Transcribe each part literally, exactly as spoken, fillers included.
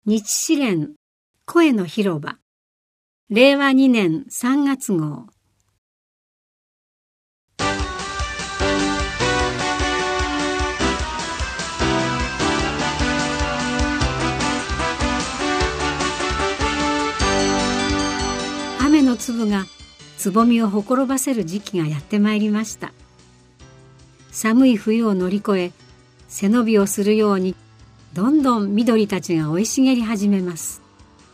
日詩連声の広場れいわにねんさんがつ号。雨の粒がつぼみをほころばせる時期がやってまいりました。寒い冬を乗り越え背伸びをするようにどんどん緑たちが生い茂り始めます。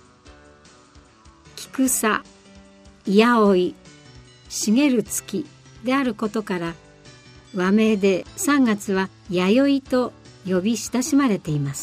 菊さ、いやおい、茂る月であることから和名でさんがつは弥生と呼び親しまれています。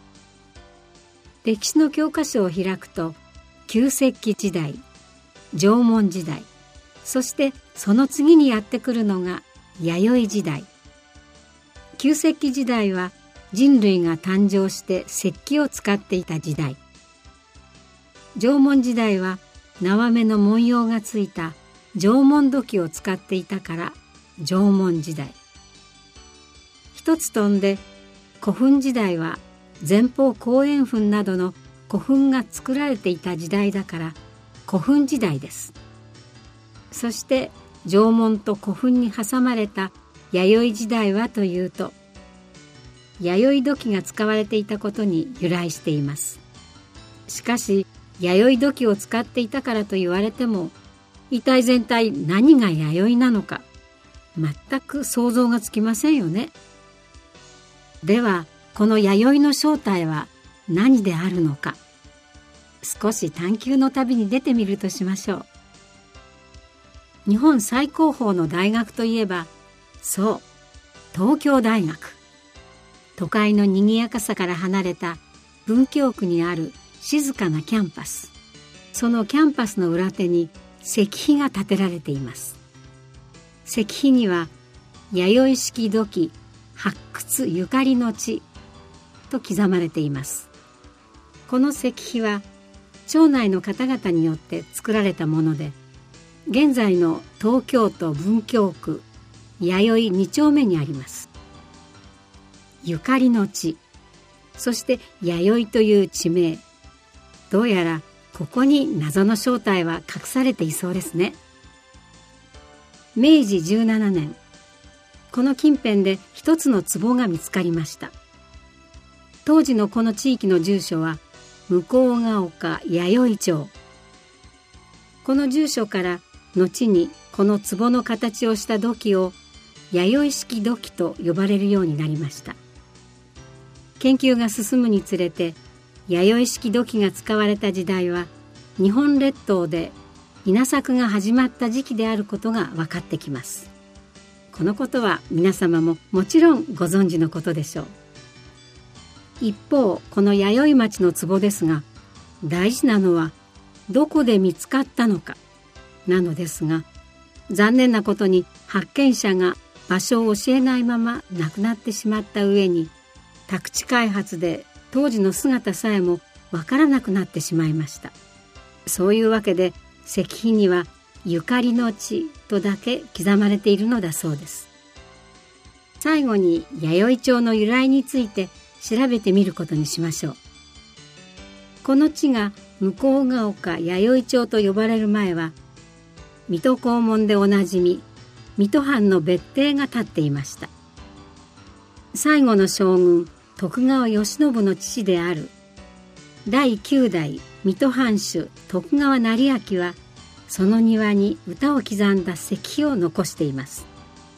歴史の教科書を開くと旧石器時代、縄文時代、そしてその次にやってくるのが弥生時代。旧石器時代は人類が誕生して石器を使っていた時代。縄文時代は縄目の文様がついた縄文土器を使っていたから縄文時代。一つ飛んで古墳時代は前方後円墳などの古墳が作られていた時代だから古墳時代です。そして縄文と古墳に挟まれた弥生時代はというと弥生土器が使われていたことに由来しています。しかし弥生土器を使っていたからと言われても一体全体何が弥生なのか全く想像がつきませんよね。ではこの弥生の正体は何であるのか、少し探求の旅に出てみるとしましょう。日本最高峰の大学といえばそう東京大学。都会のにぎやかさから離れた文京区にある静かなキャンパス。そのキャンパスの裏手に石碑が建てられています。石碑には弥生式土器発掘ゆかりの地と刻まれています。この石碑は町内の方々によって作られたもので、現在の東京都文京区弥生に丁目にあります。ゆかりの地、そして弥生という地名、どうやらここに謎の正体は隠されていそうですね。めいじじゅうななねん、この近辺で一つの壺が見つかりました。当時のこの地域の住所は向ヶ丘弥生町。この住所から後にこの壺の形をした土器を弥生式土器と呼ばれるようになりました。研究が進むにつれて弥生式土器が使われた時代は日本列島で稲作が始まった時期であることが分かってきます。このことは皆様ももちろんご存知のことでしょう。一方この弥生町の壺ですが、大事なのはどこで見つかったのかなのですが、残念なことに発見者が場所を教えないまま亡くなってしまった上に、宅地開発で当時の姿さえもわからなくなってしまいました。そういうわけで石碑にはゆかりの地とだけ刻まれているのだそうです。最後に弥生町の由来について調べてみることにしましょう。この地が向ヶ丘弥生町と呼ばれる前は水戸黄門でおなじみ水戸藩の別邸が建っていました。最後の将軍徳川慶喜の父であるだいきゅうだい水戸藩主徳川斉昭はその庭に歌を刻んだ石碑を残しています。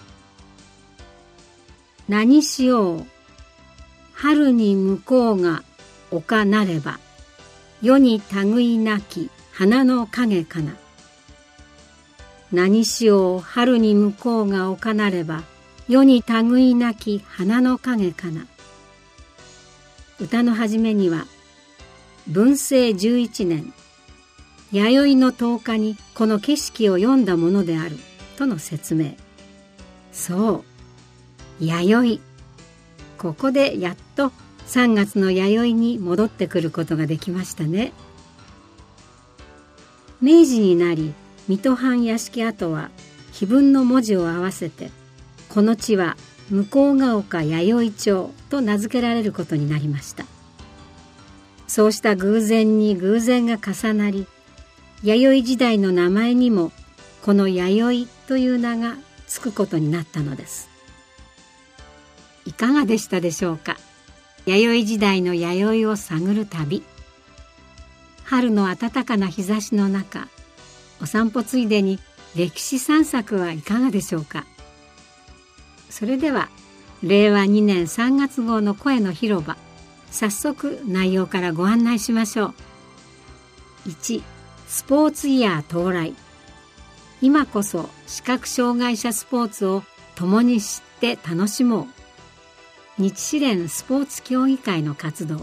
何しよう春に向こうが丘なれば世に類なき花の影かな。何しよう春に向こうが丘なれば世に類なき花の影かな。歌の始めには文政じゅういちねん弥生のとおかにこの景色を読んだものであるとの説明。そう弥生。ここでやっとさんがつの弥生に戻ってくることができましたね。明治になり水戸藩屋敷跡は碑文の文字を合わせてこの地は向ヶ丘弥生町と名付けられることになりました。 そうした偶然に偶然が重なり、弥生時代の名前にもこの弥生という名がつくことになったのです。いかがでしたでしょうか。弥生時代の弥生を探る旅。春の暖かな日差しの中、お散歩ついでに歴史散策はいかがでしょうか。それではれいわにねんさんがつ号の声の広場、早速内容からご案内しましょう。いち、スポーツイヤー到来。今こそ視覚障害者スポーツを共に知って楽しもう。日支連スポーツ協議会の活動。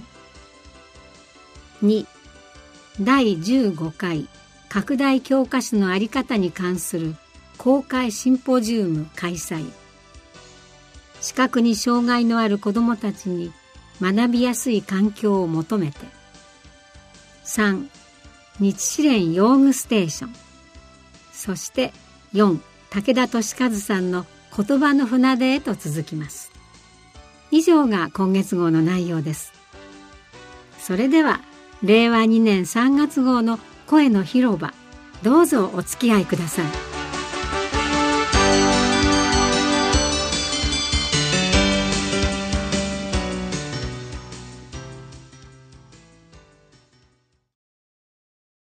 に、だいじゅうごかい拡大教科書の在り方に関する公開シンポジウム開催。視覚に障害のある子どもたちに学びやすい環境を求めて。さん、日支連用具ステーション。そしてよん、武田俊和さんの言葉の船出へと続きます。以上が今月号の内容です。それではれいわにねんさんがつ号の声の広場、どうぞお付き合いください。